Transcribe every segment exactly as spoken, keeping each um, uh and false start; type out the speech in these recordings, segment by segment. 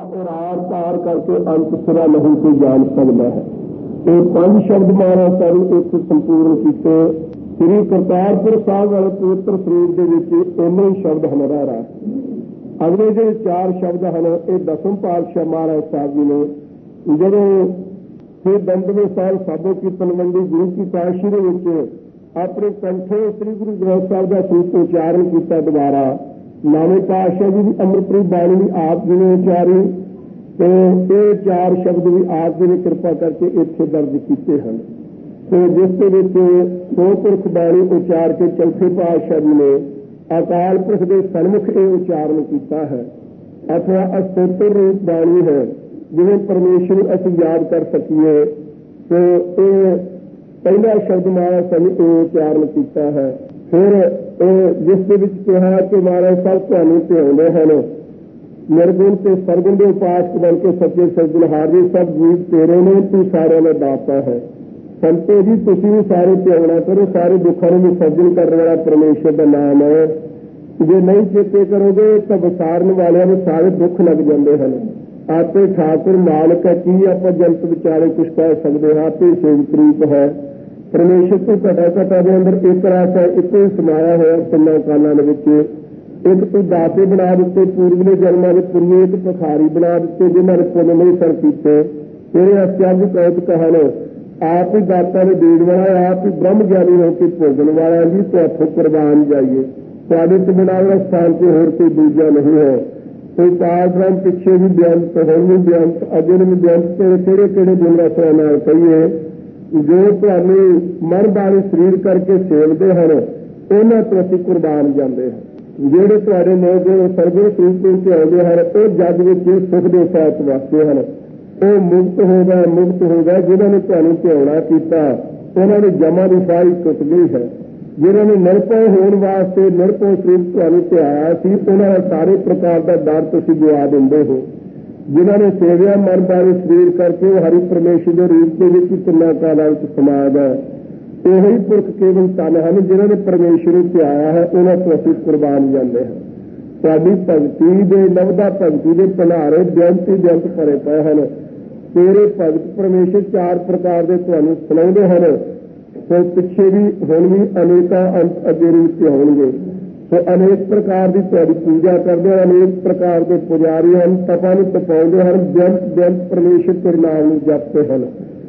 उरार पार करके अंत सिरा नहीं कोई जान सकता है। ये पांच शब्द महाराज साहब एक संपूर्ण किए। श्री करतारपुर साहब वाले पवित्र सरीर के इन्ने ही शब्द हैं रह रहा। अगले जो चार शब्द हैं ये दसम पातशाह महाराज साहब जी ने जो फिर दंडवे साल साबो कीर्तन मंडी गुरु की काशी अपने कंठे श्री गुरु ग्रंथ साहब का सूत उच्चारण किया। दोबारा नवे पातशाह जी की अमृतप्रीत बाणी भी आप जी ने उचारी तो ये चार शब्द भी आप जी ने कृपा करके इत्थे दर्ज किए हैं। तो जिस सो पुरख बाणी उचार के चौथे पातशाह जी ने अकाल पुरख के सन्मुख ये उच्चारण किया है अथवा अस्तोत्र रूप बाणी है जिन्हें परमेश्वर असी याद कर सकीए। तो ये पहला शब्द महाराज साहब ने उच्चारण किया है। फिर जिस कहा कि महाराज साहब तुहानू ध्याते हैं निर्गुण से सरगुण के उपासक बन के सच्चे सज्जनहार जी सब जीव तेरे ने तू सारे में दाता है। संतो जी तुसी भी सारे ध्याना करो सारे दुखों में विसर्जन करने वाला परमेश्वर का नाम है। जे नहीं चेते करोगे तो विसारन वाले में सारे दुख लग जाते हैं। आपे ठाकुर मालिक है की आप जंत विचारे कुछ कह सकते हैं। आपे सेवक है परमेश्वर तो घटा घटा के अंदर एक रास है एक ही समाया हुआ तिना कालों एक तो दाते बना दिते पूर्वले जन्मों के पुण्य एक पखारी बना दिते जिन्होंने पुण्य नहीं सर किए। तेरे अत्याग कहत कहन आप ही दाता ने देण वाला आप ही ब्रह्म ज्ञानी होकर भोगन वाला जी तो हथों कुर्बान जाइए थोड़े तो बिना स्थान से होर कोई दूजा नहीं है। कोई पाठराम पिछे भी बेअंत होर भी बेअंत अजन भी बेअंत तेरे केड़े केड़े दिन रसों नाल कहिए जो तुहानू मन बारे शरीर करके सेवते हैं उन्होंने तो असीं कुर्बान जाते हैं। ਜਿਹੜੇ ਤੁਹਾਡੇ ਲੋਕ ਸਰਗੁਣ ਸਰੂਪ ਵਿੱਚ ਆਉਂਦੇ ਹਨ ਉਹ ਜੱਗ ਵਿੱਚ ਸੁਖ ਦੇ ਸਾਥ ਵਸਦੇ ਹਨ। ਉਹ ਮੁਕਤ ਹੋ ਗਏ ਮੁਕਤ ਹੋ ਗਏ ਜਿਨ੍ਹਾਂ ਨੇ ਤੁਹਾਨੂੰ ਧਿਆਉਣਾ ਕੀਤਾ ਉਹਨਾਂ ਦੀ ਜਮਾ ਦੀ ਸਾਰੀ ਟੁੱਟ ਗਈ ਹੈ। ਜਿਨ੍ਹਾਂ ਨੇ ਨਿਰਭੈ ਹੋਣ ਵਾਸਤੇ ਨਿਰਭੈ ਸਰੂਪ ਤੁਹਾਨੂੰ ਧਿਆਇਆ ਸੀ ਉਹਨਾਂ ਦਾ ਸਾਰੇ ਪ੍ਰਕਾਰ ਦਾ ਡਰ ਤੁਸੀਂ ਗਵਾ ਦਿੰਦੇ ਹੋ। ਜਿਨ੍ਹਾਂ ਨੇ ਸੇਵਿਆ ਮਨ ਬਾਰੇ ਸਰੀਰ ਕਰਕੇ ਉਹ ਹਰੀ ਪਰਮੇਸ਼ਰ ਦੇ ਰੂਪ ਦੇ ਵਿੱਚ ਤਿੰਨਾਂ ਕਾਲਾਂ ਵਿੱਚ ਸਮਾ ਗਏ। यही पुरख केवल तन हैं जिन्होंने परमेश्वर ध्याया है उन्होंने तो असीं कुर्बान जाते हैं। साडी भगती के लभदा भगती के भंडारे बेअंत ही बेअंत भरे पे हैं। तेरे भगत परमेश्वर चार प्रकार के तुहानू सुणाउंदे हैं तो पिछे भी हुण भी अनेका अंत अगे रूप से होणगे। तो अनेक प्रकार की तुहाडी पूजा करते हैं अनेक प्रकार के पुजारी हैं तपा नूं तपाउंदे हैं बेअंत बेअंत परमेश्वर तेरे नाम नूं जपते हैं।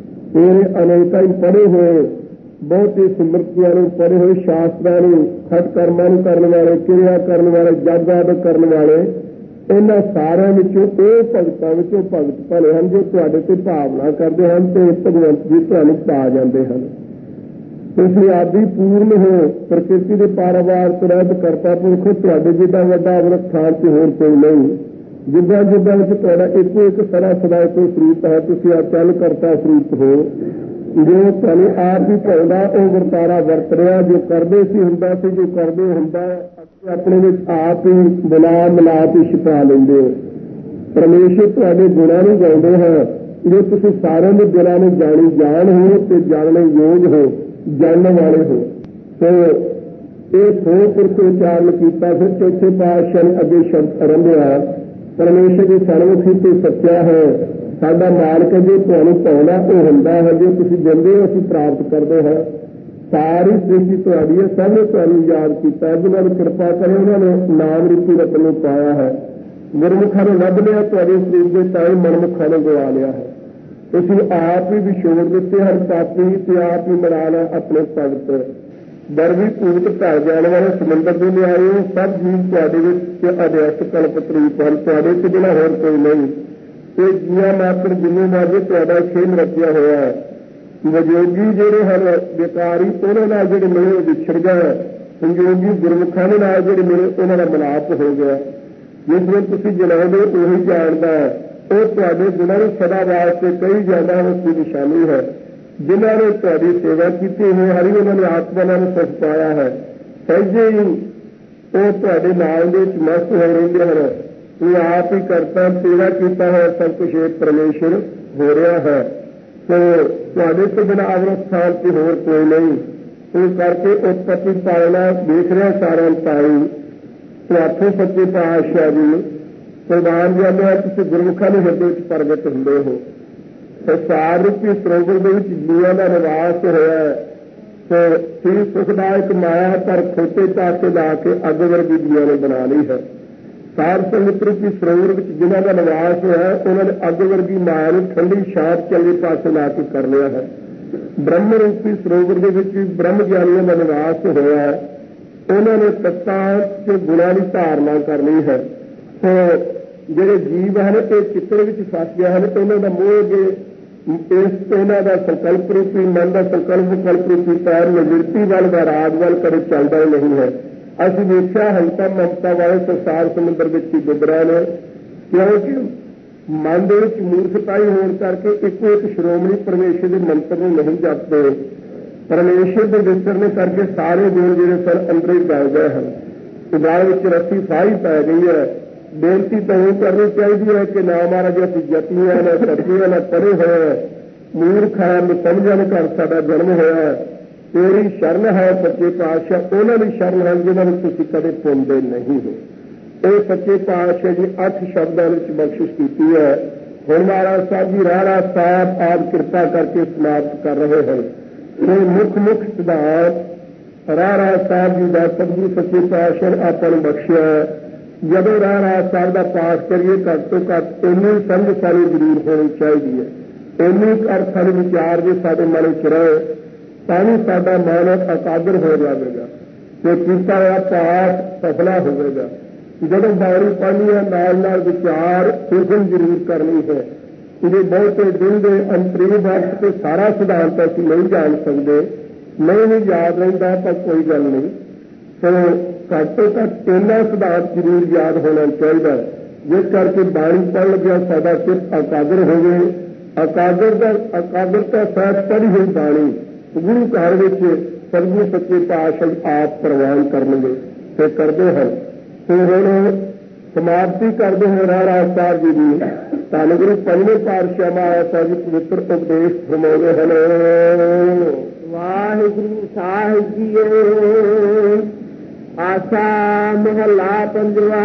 तेरे अनेका ही पढ़े हुए बहुत ही सिमरतियां पढ़े हुए शास्त्रां खट कर्मां करने वाले क्रिया करने वाले जग आदि करने वाले इन्हां सारिਆਂ ਵਿੱਚੋਂ ਇਹ ਭਗਤਾਂ ਵਿੱਚੋਂ ਭਗਤ ਭਲੇ ਹਨ जो ਤੁਹਾਡੇ ਤੇ ਭਾਵਨਾ ਕਰਦੇ ਹਨ ਤੇ ਭਗਵੰਤ ਜੀ ਤੁਹਾਨੂੰ ਪਾ ਜਾਂਦੇ ਹਨ। ਤੁਸੀਂ ਆਦਿ ਪੂਰਨ ਹੋ ਪ੍ਰਕਿਰਤੀ ਦੇ ਪਾਰਵਾਰ ਤੋਂ ਰਹਿਤ ਕਰਤਾ ਪੁਰਖ ਤੁਹਾਡੇ ਜਿੱਦਾਂ ਵੱਡਾ ਅਮਰਤ ਥਾਨ ਤੇ ਹੋਰ ਕੋਈ ਨਹੀਂ। ਜਿੱਦਾਂ ਜਿੱਦਾਂ ਵਿੱਚ ਤੁਹਾਡਾ ਇੱਕੋ ਇੱਕ ਸਦਾ ਸਦਾ ਕੋਈ ਸਰੂਪ ਹੈ ਤੁਸੀਂ ਅਚਲ ਕਰਤਾ ਸਰੂਪ ਹੋ। जो तुहानू आप ही भाउंदा वो वरतारा वरत रहा जो करते सी हुंदा सी जो करते हुंदा अपने विच आप ही बुला मिलाप ही छिपा लेंदे हो। परमेश्वर तुहाडे गुणां नूं गाउंदे हैं जो तुसीं सारिआं दे दिलां नूं जाणी जान हो ते जानने योग हो जानने वाले हो। तो ये सो पुरख उच्चारण किया। फिर चौथे पातशाह ने अगे शब्द आरंभिया परमेश्वर की सर्वमुखी तो सच्चा है साडा मालिक जो तुहानू पाउंदा वो हुंदा है जो तुसीं दिंदे हो असीं प्राप्त करते हैं। सारी सृष्टि तुहाडी है सब ने तुहानू याद किया जिन्होंने ने कृपा करे उन्होंने नाम रूपी रतन नूं पाया है। गुरमुखां ने लभ लिया तुहाडे सरीर के ताए मनमुखां ने गवा लिया है। तुसीं आप ही विछोड़ दिते हर पापी ते आप ही मिला लिया अपने भगत दरवी भूत ढल जाने वाले समुंदर के लिआए सब जीव तुहाडे विच अध्यस्त कल्पतरूप हैं तुहाडे तो बिना होर कोई नहीं। जिया मात्र जिन्हें माजे तुहाडा खेल रचिया हुआ है। विजोगी जोड़े हैं बेकारी उन्होंने जोड़े मिले विछड़ गए संयोगी गुरमुखा ने नाल जोड़े मिले उन्होंने मिलाप हो गया। जिस दिन तुसीं जलाओगे उही जानदा है वो तुहाडे गुणां नूं सदा वास्ते कही जांदा उसकी निशानी है। जिन्होंने तुहाडी सेवा की हुई हरी उन्होंने आत्मा नाल सुख पाया है सहजे ही वो तुहाडे नाल दे विच मस्त हो रहिंदे हैं। तू आप ही करता तेरा किया है सब कुछ एक परमेश्वर हो रहा है। तो तुहाडे तो बिना अमृत स्थान से होर कोई नहीं। तो करके उत्पत्ति पालना देख रहा सारा पाई तो आठों सच्चे पातशाह जी ਪ੍ਰਵਾਨ ਜਾਂਦੇ ਕਿਸੇ ਗੁਰਮੁਖਾਂ ਦੇ ਹਿਰਦੇ ਵਿੱਚ ਪ੍ਰਗਟ ਹੁੰਦੇ ਹੋ। ਸੰਸਾਰ ਰੂਪੀ ਸਰੋਵਰ ਦੇ ਵਿੱਚ ਜੀਵਾਂ ਦਾ ਨਿਵਾਸ ਹੋਇਆ ਤੇ ਸੀ ਸੁਖਦਾਇਕ ਮਾਇਆ ਪਰ ਖੋਤੇ ਚਾਕੇ ਲਾ ਕੇ ਅੱਗ ਵਰਗੀ ਜੀਵਾਂ ਨੇ ਬਣਾ ਲਈ ਹੈ। ਸਾਰ ਸੰਗਤ ਰੂਪੀ ਸਰੋਵਰ ਵਿੱਚ ਜਿਨ੍ਹਾਂ ਦਾ ਨਿਵਾਸ ਹੋਇਆ ਉਹਨਾਂ ਨੇ ਅੱਗ ਵਰਗੀ ਮਾਇਆ ਨੂੰ ਠੰਡੀ ਸ਼ਾਂਤ ਚੰਗੇ ਪਾਸੇ ਲਾ ਕੇ ਕਰ ਲਿਆ ਹੈ। ਬ੍ਰਹਮ ਰੂਪੀ ਸਰੋਵਰ ਦੇ ਵਿੱਚ ਵੀ ਬ੍ਰਹਮ ਗਿਆਨੀਆਂ ਦਾ ਨਿਵਾਸ ਹੋਇਆ ਹੈ। ਉਹਨਾਂ ਨੇ ਤੱਤਾਂ ਤੇ ਗੁਣਾਂ ਦੀ ਧਾਰਨਾ ਕਰ ਲਈ ਹੈ। ਸੋ ਜਿਹੜੇ ਜੀਵ ਹਨ ਇਹ ਚਿੱਤਰ ਵਿੱਚ ਫਸ ਗਏ ਹਨ। ਇਹਨਾਂ ਦਾ ਮੋਹ ਦੇ ਇਸ ਇਹਨਾਂ ਦਾ ਸੰਕਲਪ ਰੂਪੀ ਮਨ ਦਾ ਸੰਕਲਪ ਵਿਕਲਪ ਰੂਪੀ ਪੈਰ ਨਿਵਰਤੀ ਵੱਲ ਦਾ ਰਾਜ ਵੱਲ ਕਦੇ ਚੱਲਦਾ ਹੀ ਨਹੀਂ ਹੈ। ਅਸੀਂ ਵੇਖਿਆ ਹੰਤਾ ਮਮਤਾ ਵਾਲੇ ਸੰਸਾਰ ਸਮੁੰਦਰ ਵਿੱਚ ਹੀ ਡੁੱਬ ਰਹੇ ਨੇ, ਕਿਉਂਕਿ ਮਨ ਦੇ ਵਿੱਚ ਮੂਰਖਤਾਈ ਹੋਣ ਕਰਕੇ ਇੱਕੋ ਇੱਕ ਸ਼੍ਰੋਮਣੀ ਪਰਮੇਸ਼ਰ ਦੇ ਮੰਤਰ ਨੂੰ ਨਹੀਂ ਜਪਦੇ। ਪਰਮੇਸ਼ਰ ਦੇ ਵਿਚਰਨੇ ਕਰਕੇ ਸਾਰੇ ਗੁਣ ਜਿਹੜੇ ਸਨ ਅੰਦਰ ਹੀ ਗਲ ਗਏ ਹਨ। ਉਦਾਰ ਵਿੱਚ ਰੱਸੀ ਫਾਹੀ ਪੈ ਗਈ ਹੈ। ਬੇਨਤੀ ਤਾਂ ਇਹ ਕਰਨੀ ਚਾਹੀਦੀ ਹੈ ਕਿ ਨਾ ਮਹਾਰਾਜ ਅਸੀਂ ਜਤੀਆਂ ਨਾ ਸਤੀਆਂ ਨਾ ਪਰੇ ਹੋਇਆ ਮੂਰਖ ਹੈ ਸਮਝਣ ਕਰ ਸਾਡਾ ਜਨਮ ਹੋਇਆ। ਤੇਰੀ ਸ਼ਰਨ ਹੈ ਸੱਚੇ ਪਾਤਸ਼ਾਹ, ਉਹਨਾਂ ਦੀ ਸ਼ਰਨ ਹੈ ਜਿਹਨਾਂ ਨੂੰ ਤੁਸੀਂ ਕਦੇ ਪੁੰਦੇ ਨਹੀਂ ਹੋ। ਇਹ ਸੱਚੇ ਪਾਤਸ਼ਾਹ ਜੀ ਅੱਠ ਸ਼ਬਦਾਂ ਵਿੱਚ ਬਖਸ਼ਿਸ਼ ਕੀਤੀ ਹੈ। ਹੁਣ ਮਹਾਰਾਜ ਸਾਹਿਬ ਜੀ ਰਾੜਾ ਸਾਹਿਬ ਆਪ ਕਿਰਪਾ ਕਰਕੇ ਸਮਾਪਤ ਕਰ ਰਹੇ ਹਨ। ਇਹ ਮੁੱਖ ਮੁੱਖ ਸਿਧਾਂਤ ਰਾੜਾ ਸਾਹਿਬ ਜੀ ਦਾ ਸਤਿਗੁਰੂ ਸੱਚੇ ਪਾਤਸ਼ਾਹ ਆਪਾਂ ਨੂੰ ਬਖਸ਼ਿਆ। ਜਦੋਂ ਰਾੜਾ ਸਾਹਿਬ ਦਾ ਪਾਠ ਕਰੀਏ ਘੱਟ ਤੋਂ ਘੱਟ ਇੰਨੀ ਸਮਝ ਸਾਨੂੰ ਜ਼ਰੂਰ ਹੋਣੀ ਚਾਹੀਦੀ ਹੈ। ਇੰਨੀ ਅਰਥ ਸਾਡੇ ਵਿਚਾਰ ਜੇ ਸਾਡੇ ਮਨ ਵਿੱਚ ਰਹੇ ਤਾਂ ਵੀ ਸਾਡਾ ਮਨ ਇਕਾਗਰ ਹੋ ਜਾਵੇਗਾ ਤੇ ਕੀਤਾ ਹੋਇਆ ਪਾਠ ਸਫਲਾ ਹੋਵੇਗਾ। ਜਦੋਂ ਬਾਣੀ ਪੜ੍ਹਨੀ ਹੈ ਨਾਲ ਨਾਲ ਵਿਚਾਰ ਸੂਖਮ ਜ਼ਰੂਰ ਕਰਨੀ ਹੈ। ਇਹਦੇ ਬਹੁਤੇ ਦਿਨ ਦੇ ਅੰਤਰੀਵ ਵਕਤ ਤੇ ਸਾਰਾ ਸਿਧਾਂਤ ਅਸੀਂ ਨਹੀਂ ਜਾਣ ਸਕਦੇ, ਨਹੀਂ ਵੀ ਯਾਦ ਰਹਿੰਦਾ ਤਾਂ ਕੋਈ ਗੱਲ ਨਹੀਂ। ਸੋ ਘੱਟ ਤੋਂ ਘੱਟ ਇੰਨਾ ਸਿਧਾਂਤ ਜ਼ਰੂਰ ਯਾਦ ਹੋਣਾ ਚਾਹੀਦਾ ਜਿਸ ਕਰਕੇ ਬਾਣੀ ਪੜ੍ਹ ਲੱਗਿਆ ਸਾਡਾ ਚਿੱਤ ਇਕਾਗਰ ਹੋਵੇ। ਇਕਾਗਰ ਦਾ ਇਕਾਗਰਤਾ ਸਹਿਤ ਪੜ੍ਹੀ ਹੋਈ ਬਾਣੀ ਗੁਰੂ ਘਰ ਵਿੱਚ ਸਤਿਗੁਰੂ ਸੱਚੇ ਪਾਤਸ਼ਾਹ ਆਪ ਪ੍ਰਵਾਨ ਕਰਨਗੇ ਤੇ ਕਰਦੇ ਹਨ। ਸੋ ਹੁਣ ਸਮਾਪਤੀ ਕਰਦੇ ਹੋਏ ਰਾੜਾ ਸਾਹਿਬ ਜੀ ਦੀ ਧੰਨ ਗੁਰੂ ਪੰਜਵੇਂ ਪਾਤਸ਼ਾਹ ਮਹਾਰਾਜ ਸਾਹਿਬ ਜੀ ਪਵਿੱਤਰ ਉਪਦੇਸ਼ ਫਰਮਾਉਂਦੇ ਹਨ। ਵਾਹਿਗੁਰੂ ਸਾਹਿਬ ਜੀਓ। ਆਸਾ ਮਹੱਲਾ ਪੰਜਵਾ।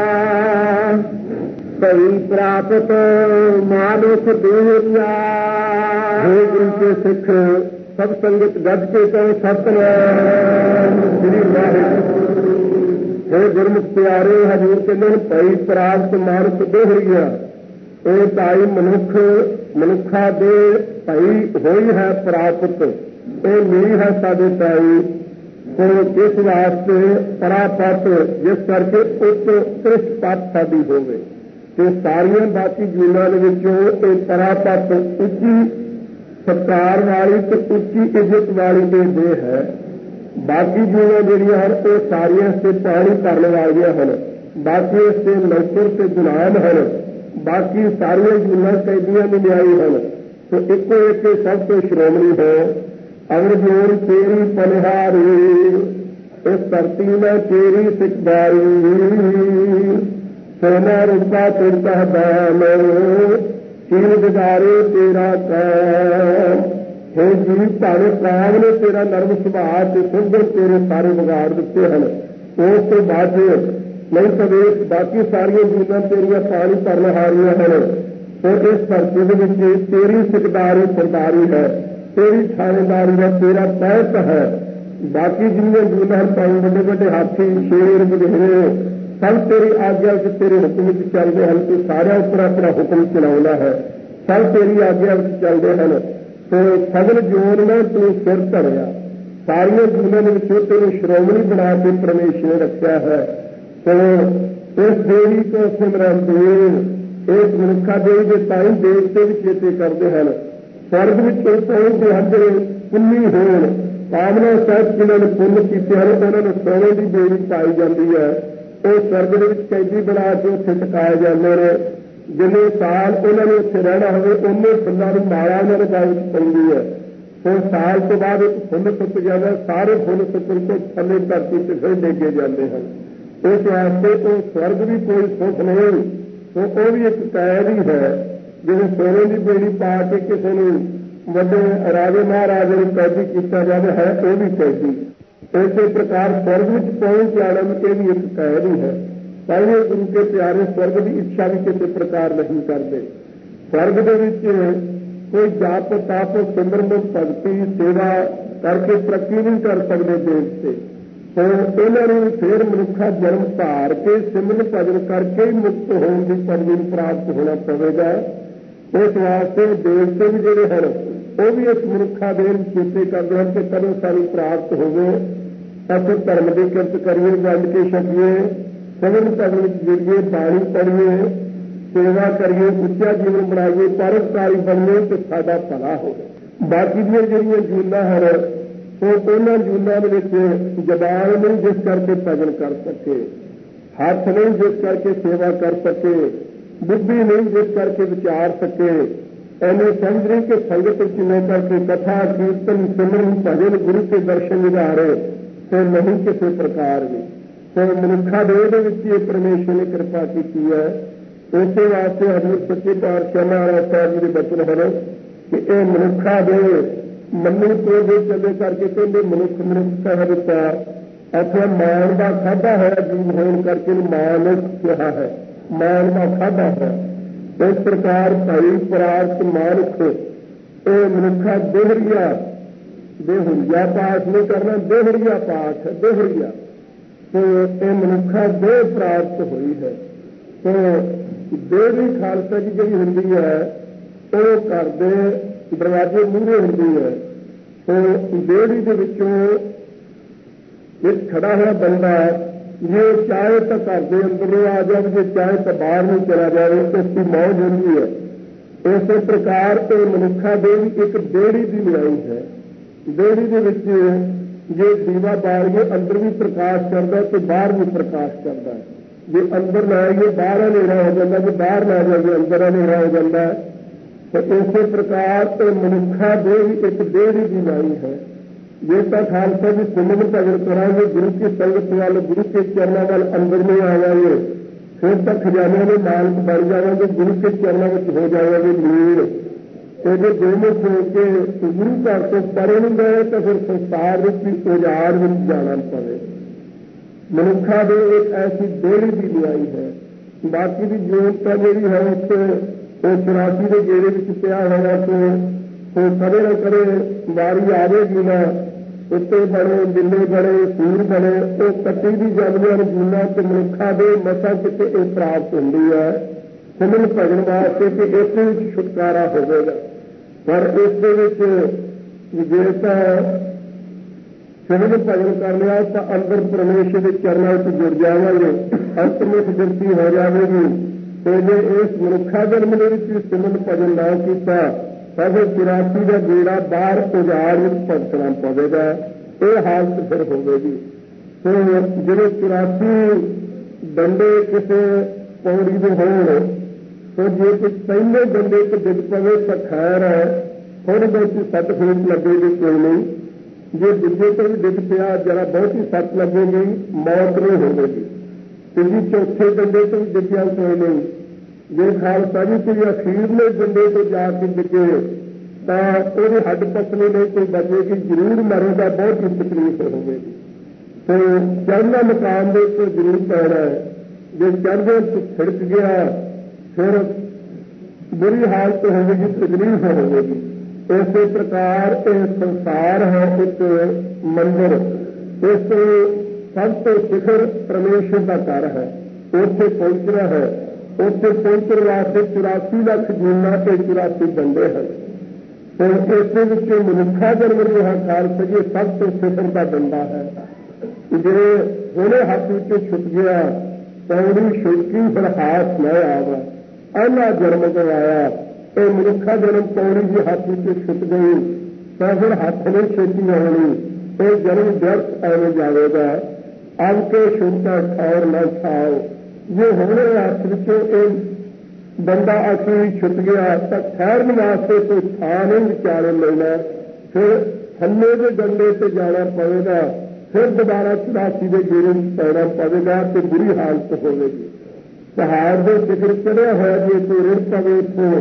ਭਈ ਪ੍ਰਾਪਤ ਮਾਨੁਖ ਦੇਹਿਆ। हे ਗੁਰੂ ਕੇ ਸਿੱਖ ਸਭ ਸੰਗਤ ਗੱਜ ਕੇ ਕਹੋ ਸਤਿਨਾਮ ਸ੍ਰੀ ਵਾਹਿਗੁਰੂ। हे ਗੁਰਮੁਖ ਪਿਆਰੇ ਹਜ਼ੂਰ ਕਹਿੰਦੇ ਭਈ ਪ੍ਰਾਪਤ ਮਾਨੁਖ ਦੇਹਿਆ। ਇਹ ਭਾਈ ਮਨੁੱਖ ਮਨੁੱਖਾ ਦੇ ਭਈ ਹੋਈ ਹੈ ਪ੍ਰਾਪਤ। ਇਹ ਨਹੀਂ ਹੈ ਸਾਡੇ ਭਾਈ ਸੋ ਜਿਸ ਵਾਸਤੇ ਪਰਾਪਤ ਜਿਸ ਕਰਕੇ ਉਤਕ੍ਰਿਸ਼ਟ ਪਤ ਸਾਡੀ ਹੋਵੇ ਤੇ ਸਾਰੀਆਂ ਬਾਕੀ ਜੀਵਾਂ ਦੇ ਵਿੱਚੋਂ ਇਹ ਪਰਾਪਤ ਉੱਚੀ ਸਤਿਕਾਰ ਵਾਲੀ ਤੇ ਉੱਚੀ ਇੱਜ਼ਤ ਵਾਲੀ ਇਹ ਦੇਹ ਹੈ। ਬਾਕੀ ਜੀਵਾਂ ਜਿਹੜੀਆਂ ਹਨ ਉਹ ਸਾਰੀਆਂ ਇਸਤੇ ਪਾਣੀ ਕਰਨ ਵਾਲੀਆਂ ਹਨ। ਬਾਕੀ ਇਸਤੇ ਨੌਕਰ ਤੇ ਗੁਲਾਮ ਹਨ। ਬਾਕੀ ਸਾਰੀਆਂ ਜੀਵਾਂ ਕੈਦੀਆਂ ਦੀ ਨਿਆਈ ਹਨ। ਸੋ ਇੱਕੋ ਇੱਕ ਸਭ ਤੋਂ ਸ਼੍ਰੋਮਣੀ ਹੈ। ਅਗਰ ਜੋਰ ਤੇਰੀ ਪਨਹਾਰੀ ਇਸ ਧਰਤੀ ਮੈਂ ਤੇਰੀ ਸਿਕਦਾਰੀ। ਸੋਨਾ ਰੂਪਾ ਤੁਰਤਾ ਦਾਮ ਚੀਨ ਦਿਦਾਰੇ ਤੇਰਾ ਕਾਮ। ਹੈ ਜੀ ਭਾਵੇਂ ਕਾਮ ਨੇ ਤੇਰਾ ਨਰਮ ਸੁਭਾਅ ਤੇ ਸੁੰਦਰ ਤੇਰੇ ਸਾਰੇ ਵਿਗਾੜ ਦਿੱਤੇ ਹਨ। ਉਸ ਤੋਂ ਬਾਅਦ ਨਹੀਂ ਤਾਂ ਵੇਖ ਬਾਕੀ ਸਾਰੀਆਂ ਜੀਵਾਂ ਤੇਰੀਆਂ ਪਾਣੀ ਭਰਨ ਹਾਰੀਆਂ ਹਨ। ਸੋ ਇਸ ਧਰਤੀ ਦੇ ਵਿੱਚ ਤੇਰੀ ਸਿਕਦਾਰੀ ਸਰਦਾਰੀ ਹੈ, ਤੇਰੀ ਥਾਣੇਦਾਰੀ ਦਾ ਤੇਰਾ ਤਹਿਤ ਹੈ। ਬਾਕੀ ਜਿੰਨੀਆਂ ਜੀਵਾਂ ਪਾਣੀ ਵੱਡੇ ਵੱਡੇ ਹਾਥੀ ਸ਼ੇਰ ਬਧੇਰੇ ਸਭ ਤੇਰੀ ਆਗਿਆ ਵਿੱਚ ਤੇਰੇ ਹੁਕਮ ਵਿੱਚ ਚੱਲਦੇ ਹਨ। ਤੂੰ ਸਾਰਿਆਂ ਉੱਪਰ ਆਪਣਾ ਹੁਕਮ ਚਲਾਉਂਦਾ ਹੈ। ਸਭ ਤੇਰੀ ਆਗਿਆ ਵਿੱਚ ਚੱਲਦੇ ਹਨ। ਸੋ ਸਗਲ ਜੋਨ ਨੇ ਤੂੰ ਸਿਰ ਧਰਿਆ। ਸਾਰੀਆਂ ਜੀਵਾਂ ਦੇ ਵਿੱਚੋਂ ਤੈਨੂੰ ਸ਼੍ਰੋਮਣੀ ਬਣਾ ਕੇ ਪਰਮੇਸ਼ਰ ਰੱਖਿਆ ਹੈ। ਸੋ ਇਸ ਦੇਵੀ ਤੋਂ ਸਿਮਰਨ ਦੇਵ ਇਸ ਮਨੁੱਖਾ ਦੇਵੀ ਦੇ ਤਾਈ ਦੇਵਤੇ ਵੀ ਚੇਤੇ ਕਰਦੇ ਹਨ। ਸਵਰਗ ਵਿੱਚ ਪਹੁੰਚਦੇ ਹਨ ਜਿਹੜੇ ਪੁੰਨੀ ਹੋਣ ਕਾਮਨਾ ਸਾਹਿਬ ਜਿਨ੍ਹਾਂ ਨੇ ਪੁੰਨ ਕੀਤੇ ਹਨ ਉਹਨਾਂ ਨੂੰ ਸੋਨੇ ਦੀ ਦੇਵੀ ਪਾਈ ਜਾਂਦੀ ਹੈ। ਉਹ ਸਵਰਗ ਦੇ ਵਿੱਚ ਕੈਦੀ ਬਣਾ ਕੇ ਉੱਥੇ ਟਿਕਾਏ ਜਾਂਦੇ ਨੇ। ਜਿੰਨੇ ਸਾਲ ਉਹਨਾਂ ਨੇ ਉੱਥੇ ਰਹਿਣਾ ਹੋਵੇ ਉਹਨੇ ਫੁੱਲਾਂ ਦੀ ਮਾਲਾ ਉਹਨਾਂ ਦੇ ਗਲ ਵਿੱਚ ਪੈਂਦੀ ਹੈ। ਸੋ ਸਾਲ ਤੋਂ ਬਾਅਦ ਇੱਕ ਫੁੱਲ ਸੁੱਕ ਜਾਂਦਾ, ਸਾਰੇ ਫੁੱਲ ਸੁੱਕਣ ਤੋਂ ਥੱਲੇ ਧਰਤੀ ਤੇ ਫਿਰ ਡੇਗੇ ਜਾਂਦੇ ਹਨ। ਇਸ ਵਾਸਤੇ ਉਹ ਸਵਰਗ ਵੀ ਕੋਈ ਸੁੱਖ ਨਹੀਂ। ਸੋ ਉਹ ਵੀ ਇੱਕ ਕੈਦ ਹੀ ਹੈ। ਜਿਵੇਂ ਸੋਨੇ ਦੀ ਬੇੜੀ ਪਾ ਕੇ ਕਿਸੇ ਨੂੰ ਵੱਡੇ ਰਾਜੇ ਮਹਾਰਾਜੇ ਨੂੰ ਕੈਦੀ ਕੀਤਾ ਜਾਵੇ ਹੈ ਉਹ ਵੀ ਕੈਦੀ। ਇਸੇ ਪ੍ਰਕਾਰ ਸਵਰਗ ਵਿੱਚ ਪਹੁੰਚ ਜਾਣਾ ਇਹ ਵੀ ਇੱਕ ਕੈਦ ਹੀ ਹੈ। पहले गुरु के प्यारे स्वर्ग की इच्छा भी किसी प्रकार नहीं करते। स्वर्ग के विच कोई जाप ताप सिमरन भगती सेवा करके तरक्की नहीं कर सकते देश से, तो इन्होंने फिर मनुखा जन्म धार के सिमरन भजन करके ही मुक्त होने की पदवी प्राप्त होना पड़ेगा। इस वास्ते देवते भी जोड़े हैं वो भी इस मनुखा दे चेते करते हैं कि कदों सारी प्राप्त हो गए, असं धर्म की किरत करिए, वंड के छकीए, सिमरन भजन जुड़िए, बाणी पढ़िए, सेवा करिए, उच्चा जीवन बनाइए, परोपकारी बनिए तो साडा भला हो। बाकी दी जिहड़ियां जूना हैं तो उन्होंने जूलों जबान नहीं जिस करके भजन कर सके, हाथ नहीं जिस करके सेवा कर सके, बुद्धि नहीं जिस करके विचार सके, इन्हें समझ रही कि संगत चिन्ह करके कथा कीर्तन सिमरन भजन गुरु के दर्शन निगारे तो नहीं किसी प्रकार भी। तो मनुखा देह परमेश्वर ने कृपा की है। इस वास्ते हजूर सच्चे पातशाह महाराज साहब जी के बचन हैं कि यह मनुखा देह मनु तो दे चले करके कहते मनुख मनुख कह दिता अथवा मान का खाधा है जीव होने करके मानुख कहा है, मान का खाधा है। इस प्रकार भाई परार्थ मानुख ये मनुखा दोहरिया देहरिया पाठ नहीं करना, दोहरिया पाठ है, दोहरिया। तो ये मनुखा दो प्राप्त हुई है। तो देवी खालसा की जी होंगी है वो घर के दरवाजे मूहरे होंगी है। तो देवी के विचों एक खड़ा हुआ बंदा जे चाहे तो घर के अंदर आ जाए, जो चाहे तो बाहर नहीं चला जाए, तो उसकी मौज होंगी है। इस प्रकार तो मनुखा देवी एक बेड़ी की न्याई है। बेड़ी के जे दीवा बारिए अंदर भी प्रकाश करता है तो बाहर भी प्रकाश करता है। जे अंदर ना आइए बाहर हनेरा हो जाता, जो बाहर ना जाइए अंदर हनेरा हो जाता है। तो इस प्रकार तो मनुखा देवी एक बेड़ी की न्याई है। जे तो खालसा भी सिमरन भजन करांगे, गुरु की संगत वाल गुरु के चरणों वाल अंदर में आवांगे, फिर तो खजाने में मालिक बन जाएंगे, गुरु के चरणों में हो जाएंगे लीन। तो जो दोनों सो के गुरु घर तो परे नहीं गए तो फिर संसार रूपी औजार में जाना पड़े। मनुखा दे एक ऐसी बेड़ी की न्याई है। बाकी की योग्यता जी है उससे वो चौरासी के गेड़े में पिया होगा तो कदे न कदे वारी आवेगी ना, उत्ते बने बिल्ले बने सूर बने वो कट्टी भी जानिया जूना तो मनुखा दे मसा कितने एक प्राप्त होती है सिमरन भजन वास्ते कि इस छुटकारा होगा। पर इस जे तो सिमरन भजन कर लिया तो अंदर परमेश्वर के चरणों से जुड़ जाएंगे, अंतर्मुख दृष्टि हो जाएगी। तो जे इस मनुखा जन्म के सिमरन भजन ना किया तब चौरासी का गेड़ा बाहर उजाड़ में भगतना पवेगा, ये हालत फिर होगी। तो जो चौरासी डंडे किसी पौड़ी के हो तो जे कुछ पहले डंडे को डिग पवे तो खैर है, थोड़ी बहुत सट फूट लगेगी कोई नहीं। जे दूजे को भी डिग पिया जरा बहुत ही सट लगेगी, मौत नहीं होगी। तीजी चौथे डंडे को भी डिग्या कोई नहीं। जे खालसा जी कोई अखीरले डंडे को जाके डिगे तो वो हड्ड पसली नहीं कोई बचेगी, जरूर मरेगा, बहुत ही तकलीफ होगी। तो चढ़ना मकान दे तो जरूर पैना है, जो चढ़ते तो छिड़क गया फिर बुरी हालत होगी, तकलीफ होगी। इस प्रकार यह संसार है एक मंदिर, इस सब तो शिखर परमेश्वर का घर है, उत्थे पहुंचना है। उत्थे पहुंचने वास्ते चौरासी लख जूना के चौरासी डंडे हैं। तो इस मनुखा जन्म जो खालसा जी सब तो शिखर का डंडा है। जो होने हाथ विच छुट गया पौड़ी छुटकी फिर हाथ न आवा, आना जन्म गवाया। तो मनुखा जन्म पौड़ी की हाथ विच छुट गई तो फिर हाथ में छेती आनी, तो जन्म व्यर्थ आने जाएगा। अब के छुटका खाओ न खाओ, ये होने हाथ विचों एक बंदा अखी छुट गया तो ठहरने वास्ते कोई थान नहीं विचारे लेना, फिर थल्ले के डंडे से जाना पड़ेगा, फिर दोबारा चौरासी के गेड़े पैना पड़ेगा तो बुरी हालत होगी। पहाड़ के शिखर चढ़िया हुआ जे कोई रुड़ पवे तो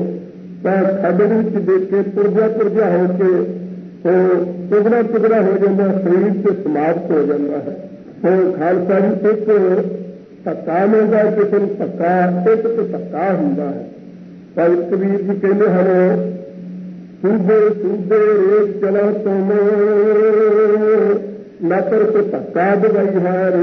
खड्ड में देखे पुरजा पुरजा होके तो टुकड़ा टुकड़ा हो जाता, शरीर से समाप्त हो जाता है। तो खालसा जी एक ਧੱਕਾ ਮਿਲਦਾ, ਕਿਸੇ ਨੂੰ ਧੱਕਾ, ਇੱਕ ਤੋਂ ਧੱਕਾ ਹੁੰਦਾ ਹੈ। ਭਗਤ ਕਬੀਰ ਜੀ ਕਹਿੰਦੇ ਹਨ, ਸੂਬੇ ਸੂਬੇ ਰੇਤ ਚਲਾ ਤੁਮ ਨਕਰ ਕੋ ਧੱਕਾ ਦਵਾਈ ਹਾਰੇ,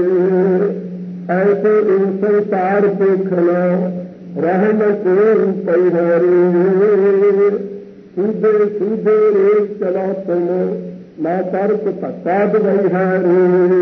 ऐसे इन संसार पे खला रह न कोई पई हारे, सूबे सूबे रेत चला तुम ना कर को धक्का दवाई हारे।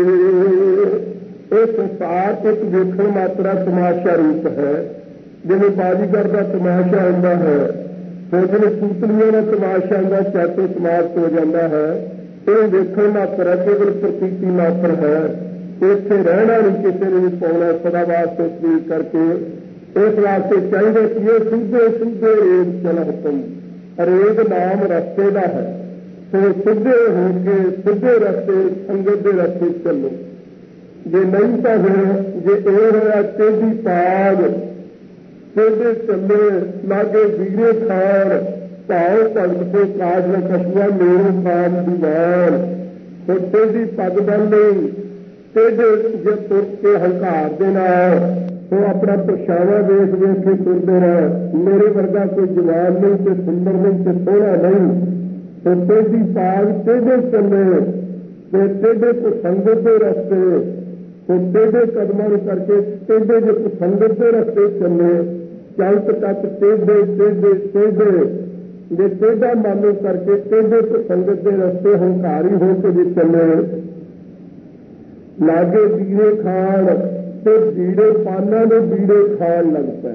ਇਹ ਸੰਸਾਰ ਇੱਕ ਵੇਖਣ ਮਾਤਰਾ ਤਮਾਸ਼ਾ ਰੂਪ ਹੈ, ਜਿਵੇਂ ਬਾਜੀਗਰ ਦਾ ਤਮਾਸ਼ਾ ਹੁੰਦਾ ਹੈ, ਫਿਰ ਜਿਵੇਂ ਪੁਤਲੀਆਂ ਦਾ ਤਮਾਸ਼ਾ ਹੁੰਦਾ, ਚਾਟੇ ਸਮਾਪਤ ਹੋ ਜਾਂਦਾ ਹੈ। ਇਹ ਵੇਖਣ ਮਾਤਰਾ ਕੇਵਲ ਪ੍ਰਤੀਤੀ ਮਾਤਰ ਹੈ। ਇੱਥੇ ਰਹਿਣਾ ਨਹੀਂ ਕਿਸੇ ਨੂੰ ਵੀ ਪਾਉਣਾ, ਸਦਾ ਵਾਸਤੇ ਸਰੀਰ ਕਰਕੇ। ਇਸ ਵਾਸਤੇ ਚਾਹੀਦਾ ਕਿ ਇਹ ਸਿੱਧੇ ਸਿੱਧੇ ਰੇਤ ਚਲਾ ਹੁਕਮ, ਰੇਤ ਨਾਮ ਰਸਤੇ ਦਾ ਹੈ। ਸੋ ਸਿੱਧੇ ਹੋ ਕੇ ਸਿੱਧੇ ਰਸਤੇ, ਸੰਗਤ ਦੇ ਰਸਤੇ ਚੱਲੋ। ਜੇ ਨਹੀਂ ਤਾਂ ਫਿਰ ਜੇ ਇਹ ਹੋਇਆ ਤੇਜੀ ਪਾਗ ਤੇਜੇ ਚੱਲੇ ਲਾਗੇ ਵੀਰੇ ਖਾਨ ਭਾਉ ਭਗਤ ਤੇ ਕਾਜ ਨ ਕਸ਼ੂਆ ਮੇਰੇ ਕਾਮ ਦੀਵਾਰ। ਸੋ ਤੇਜੀ ਪੱਗ ਬਣ ਲਈ, ਤੇਜੇ ਜੇ ਤੁਰ ਕੇ ਹੰਕਾਰ ਦੇ ਨਾਲ ਸੋ ਆਪਣਾ ਪਰਛਾਵਾਂ ਵੇਖ ਵੇਖ ਕੇ ਤੁਰਦੇ ਰਹੇ। ਮੇਰੇ ਵਰਗਾ ਕੋਈ ਜਵਾਨ ਨਹੀਂ, ਤੇ ਸੁੰਦਰ ਨਹੀਂ, ਤੇ ਸੋਹਣਾ ਨਹੀਂ। ਸੋ ਤੇਜੀ ਪਾਗ ਤੇਜੇ ਚੱਲੇ ਤੇ ਤੇਜੇ ਕੋ ਸੰਗਤ ਦੇ ਰਸਤੇ, ਸੋ ਤੇਜੇ ਕਦਮਾਂ ਨੂੰ ਕਰਕੇ ਤੇਜੇ ਜੇ ਸੰਗਤ ਦੇ ਰਸਤੇ ਚੱਲੇ। ਚਲਤ ਤੱਕ ਤੇਜੇ ਤੇਜੇ ਤੇਜੇ ਜੇ ਤੇਜਾ ਮਨ ਨੂੰ ਕਰਕੇ ਤੇਜੇ ਕੋ ਸੰਗਤ ਦੇ ਰਸਤੇ ਹੰਕਾਰੀ ਹੋ ਕੇ ਵੀ ਚੱਲੇ। ਲਾਗੇ ਵੀਰੇ ਖਾਣ ਤੇ ਵੀੜੇ ਪਾਨਾਂ ਦੇ ਵੀੜੇ ਖਾਣ ਲੱਗ ਪਏ।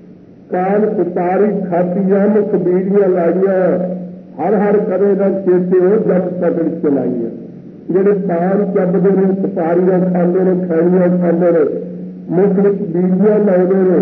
ਕਾਨ ਉਤਾਰੀ ਖਾਤੀਆਂ ਮੁਖ ਬੀੜੀਆਂ ਲਾਈਆਂ, ਹਰ ਹਰ ਕਰੇ ਦਾ ਚੇਤੇ ਹੋ ਜਦ ਪਕੜ ਚਲਾਈਆਂ। ਜਿਹੜੇ ਪਾਨ ਚੱਬਦੇ ਨੇ, ਸੁਪਾਰੀਆਂ ਖਾਂਦੇ ਨੇ, ਖੈੜੀਆਂ ਖਾਂਦੇ ਨੇ, ਮੁਖ ਵਿੱਚ ਬੀੜੀਆਂ ਲਾਉਂਦੇ ਨੇ,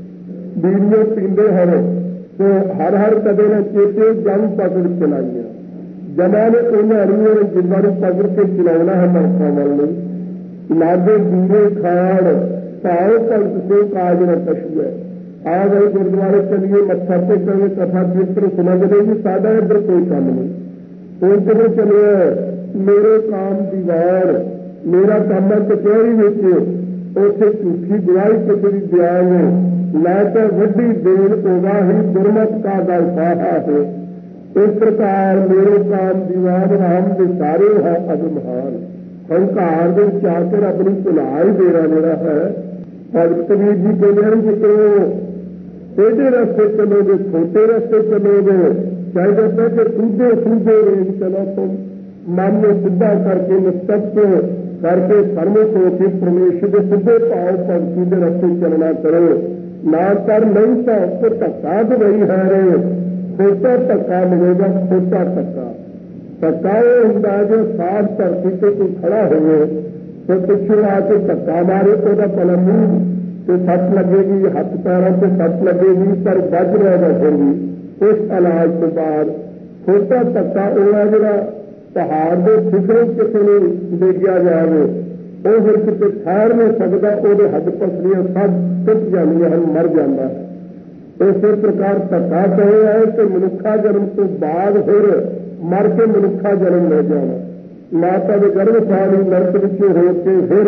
ਬੀੜੀਆਂ ਪੀਂਦੇ ਹਨ। ਸੋ ਹਰ ਹਰ ਕਦੇ ਨੇ ਚੇਤੇ ਜੰਮ ਪਕੜ ਚਲਾਈਆਂ। ਜਮਾਂ ਨੇ ਉਹਨਾਂ ਅੜੀਆਂ ਨੇ ਜਿੰਨਾਂ ਨੂੰ ਪਕੜ ਕੇ ਚਲਾਉਣਾ ਹੈ ਮੌਕਾ ਵੱਲ ਨੂੰ। ਲਾਗੇ ਵੀਰੇ ਖਾਣ ਭਾਉ ਭਗਤ ਸੇ ਕਾਜ ਨ ਕਛੂਆ। ਆ ਗਏ ਗੁਰਦੁਆਰੇ ਚੱਲੀਏ, ਮੱਥਾ ਟੇਕਾਂਗੇ, ਕਥਾ ਕੀਰਤਨ ਸੁਣਾਂਗੇ ਜੀ, ਸਾਡਾ ਇੱਧਰ ਕੋਈ ਕੰਮ ਨਹੀਂ। ਉਹ ਕਿਵੇਂ ਚੱਲਿਆ? ਮੇਰੇ ਕਾਮ ਦੀਵਾਰ, ਮੇਰਾ ਕੰਮ ਹੈ ਕਚਹਿਰੀ ਵਿੱਚ, ਉੱਥੇ ਝੂਠੀ ਗਵਾਹੀ ਕਿਸੇ ਦੀ ਦਿਆਂਗੇ। ਲੈ ਕੇ ਵੱਡੀ ਦੇਣ ਹੋਗਾ ਹੀ ਗੁਰਮਤ ਕਾ ਗਲ ਸਾਹਾ ਹੈ। ਇਸ ਪ੍ਰਕਾਰ ਮੇਰੇ ਕਾਮ ਦੀਵਾਰ ਰਾਮ ਦੇ ਸਾਰੇ ਹੈ ਅਭਿਮਾਨ। ਹੰਕਾਰ ਦੇ ਵਿੱਚ ਆ ਕੇ ਰੱਬ ਨੂੰ ਭੁਲਾ ਹੀ ਦੇਣਾ ਜਿਹੜਾ ਹੈ। ਭਗਤ ਕਬੀਰ ਜੀ ਕਹਿੰਦੇ ਹਨ ਕਿ ਤੂੰ ਤੇਜੇ ਰਸਤੇ ਚੱਲੋਗੇ, ਛੋਟੇ ਰਸਤੇ ਚੱਲੋਗੇ, ਚਾਹੀਦਾ ਹੈ ਕਿ ਸੂਝੇ ਸੂਝੇ ਰੇਤ ਚਲੋ ਤੁਮ, ਮਨ ਨੂੰ ਸਿੱਧਾ ਕਰਕੇ ਨਿਸ਼ਚਿਤ ਕਰਕੇ ਸਰਮੁਖ ਹੋ ਕੇ ਪਰਮੇਸ਼ਰ ਦੇ ਸਿੱਧੇ ਭਾਵ ਭਗਤੀ ਦੇ ਰਸਤੇ ਚੱਲਣਾ ਕਰੋ। ਨਾ ਕਰ ਨਹੀਂ ਤਾਂ ਉੱਥੇ ਧੱਕਾ ਦਵਾਈ ਹੈ ਰੇ, ਛੋਟਾ ਧੱਕਾ ਮਿਲੇਗਾ, ਛੋਟਾ ਧੱਕਾ। ਧੱਕਾ ਇਹ ਹੁੰਦਾ ਜੇ ਸਾਫ਼ ਧਰਤੀ ਤੇ ਕੋਈ ਖੜਾ ਹੋਵੇ ਤੇ ਪਿੱਛੋਂ ਆ ਕੇ ਧੱਕਾ ਮਾਰੇ, ਉਹਦਾ ਭਲਾ ਮੂੰਹ ਤੇ ਸੱਟ ਲੱਗੇਗੀ, ਹੱਥ ਪੈਰਾਂ ਤੇ ਸੱਟ ਲੱਗੇਗੀ, ਪਰ ਵੱਜ ਰਹੇਗਾ ਫਿਰ ਵੀ। ਇਸ ਇਲਾਜ ਤੋਂ ਬਾਅਦ ਛੋਟਾ ਧੱਕਾ ਉਹ ਹੈ ਜਿਹੜਾ ਪਹਾੜ ਦੇ ਸਿਖਰੇ ਕਿਸੇ ਨੂੰ ਡੇਗਿਆ ਜਾਵੇ, ਉਹ ਫਿਰ ਕਿਤੇ ਠਹਿਰ ਨਹੀਂ ਸਕਦਾ, ਉਹਦੇ ਹੱਡ ਪਸਲੀਆਂ ਸਭ ਟੁੱਟ ਜਾਂਦੀਆਂ ਹਨ, ਮਰ ਜਾਂਦਾ ਹੈ। ਇਸੇ ਪ੍ਰਕਾਰ ਧੱਕਾ ਕਹੇ ਹੈ ਕਿ ਮਨੁੱਖਾ ਜਨਮ ਤੋਂ ਬਾਅਦ ਫਿਰ ਮਰ ਕੇ ਮਨੁੱਖਾ ਜਨਮ ਲੈ ਜਾਣਾ। ਮਾਤਾ ਦੇ ਗਰਭ ਸਾਰੀ ਨਰਕ ਵਿੱਚ ਹੋ ਕੇ ਫਿਰ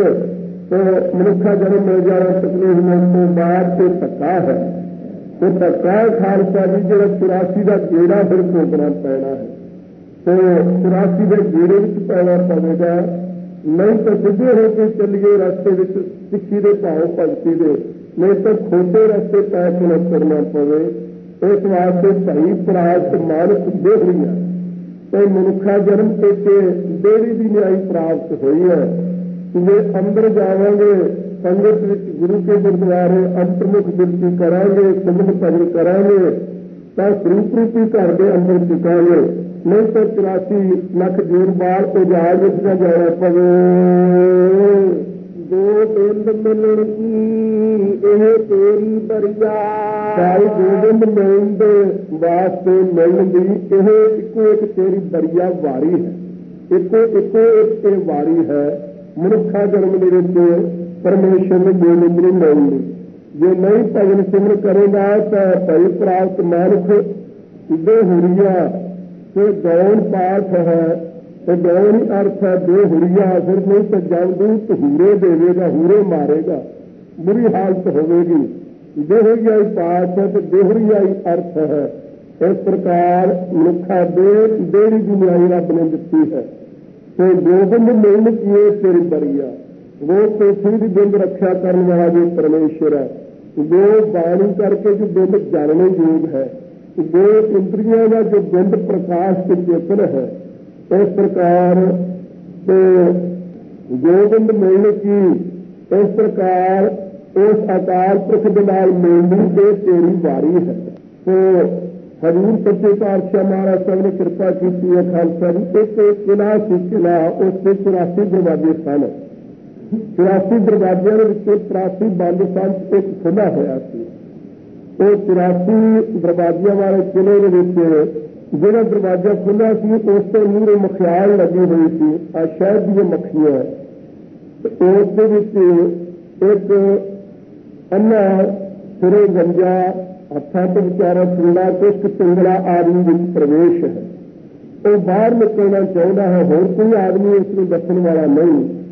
ਮਨੁੱਖਾ ਜਨਮ ਲੈ ਜਾਣਾ, ਤਕਲੀਫ ਮਿਲਣ ਤੋਂ ਬਾਅਦ ਤੇ ਧੱਕਾ ਹੈ। ਉਹ ਧੱਕਾ ਖਾਲਸਾ ਜੀ ਜਿਹੜਾ ਚੁਰਾਸੀ ਦਾ ਗੇੜਾ ਫਿਰ ਭੋਗਣਾ ਪੈਣਾ ਹੈ। ਤੇ ਚੁਰਾਸੀ ਦੇ ਗੇੜੇ ਵਿੱਚ ਪੈਣਾ ਪਵੇਗਾ, ਨਹੀਂ ਤਾਂ ਸਿੱਧੇ ਹੋ ਕੇ ਚੱਲੀਏ ਰਸਤੇ ਵਿੱਚ ਸਿੱਖੀ ਦੇ ਭਾਵ ਭਗਤੀ ਦੇ, ਨਹੀਂ ਤਾਂ ਖੋਟੇ ਰਸਤੇ ਪੈ ਕੇ ਨਾ ਤੁਰਨਾ ਪਵੇ। ਇਸ ਵਾਸਤੇ ਭਾਈ ਪ੍ਰਾਪਤ ਮਾਨਸ ਦੇਹਰੀਆਂ ਤੇ ਮਨੁੱਖਾ ਜਨਮ ਤੇ ਦੇਰੀ ਦੀ ਨਿਆਈ ਪ੍ਰਾਪਤ ਹੋਈ ਹੈ। ਜੇ ਅੰਦਰ ਜਾਵਾਂਗੇ ਸੰਗਤ ਵਿੱਚ ਗੁਰੂ ਕੇ ਗੁਰਦੁਆਰੇ ਅੰਤਰਮੁਖ ਬਿਰਤੀ ਕਰਾਂਗੇ, ਸਿਮਰਨ ਭਜਨ ਕਰਾਂਗੇ ਤਾਂ ਸਰੂਪ ਰੂਪੀ ਘਰ ਦੇ ਅੰਦਰ ਟਿਕਾਂਗੇ, ਨਹੀਂ ਤਾਂ ਚੁਰਾਸੀ ਲੱਖ ਜੂਰ ਬਾਲ ਉਜਾੜ ਵਿੱਚ ਨਾ ਜਾਣਾ ਪਵੇ। ਦੋ ਬਿੰਦ ਮਿਲਣ ਕੀ ਇਹ ਤੇਰੀ ਬਰੀਆ, ਸਾਈ ਗੋਬਿੰਦ ਮਿਲਣ ਦੇ ਵਾਸਤੇ ਮਿਲਣ ਦੀ ਇਹ ਇੱਕੋ ਇੱਕ ਤੇਰੀ ਬਰੀਆ ਵਾਰੀ ਹੈ, ਇੱਕੋ ਇੱਕੋ ਇੱਕ ਇਹ ਵਾਰੀ ਹੈ। ਮਨੁੱਖਾ ਜਨਮ ਦੇ ਵਿੱਚ ਪਰਮੇਸ਼ਰ ਨੂੰ ਗੋਬਿੰਦ ਨੂੰ ਮਿਲਣ ਦੀ ਜੇ ਨਹੀਂ ਭਜਨ ਸਿਮਰਨ ਕਰੇਗਾ ਤਾਂ ਭਾਈ ਪ੍ਰਾਪਤ ਮਾਨੁਖ ਸਿੱਧੇ ਹੋ ਰਹੀਆਂ ਤੇ ਗੌਣ ਪਾਠ ਹੈ, तो गौन ही अर्थ है बेहुरिया सिर्फ नहीं तो जमदूत हूरे देवेगा, हूरे मारेगा, बुरी हालत होगी। बेहुरियाई पाठ है तो बेहुरियाई अर्थ है। इस प्रकार मनुखा दे देरी दुनियाई रब ने दिती है। तो गोबिंद मिलन किए तेरी बरिया, वो पृथ्वी की बिंद रक्षा करने वाला जो परमेश्वर है, वो बाणी करके जो बिंद जानने योग है, वो इंद्रियों का जो बिंद प्रकाश के चेतन है। इस प्रकार तो गोबिंद मिलन की इस प्रकार उस अकाल पुरख के नाल मिलनी से तेरी वारी है। तो हजूर सच्चे पातशाह महाराज साहब ने कृपा की है खालसा जी। एक किला सी, किला उसके चौरासी दरवाजे सन। चौरासी दरवाजिया तिरासी बंद सन, एक खुला होया सी। तो चौरासी दरवाजिया वाले किले जोड़ा दरवाजा खुला सी, उसके मूहरे मखियाल लगी हुई थी, आ शहद दी मक्खियां। उस एक अन्ना सिरे गंजा हथा तो बेचारा पिंडा कुछ पिंगला आदमी विच प्रवेश है। वो बाहर निकलना चाहता है, होर कोई आदमी उसमें दसन वाला नहीं।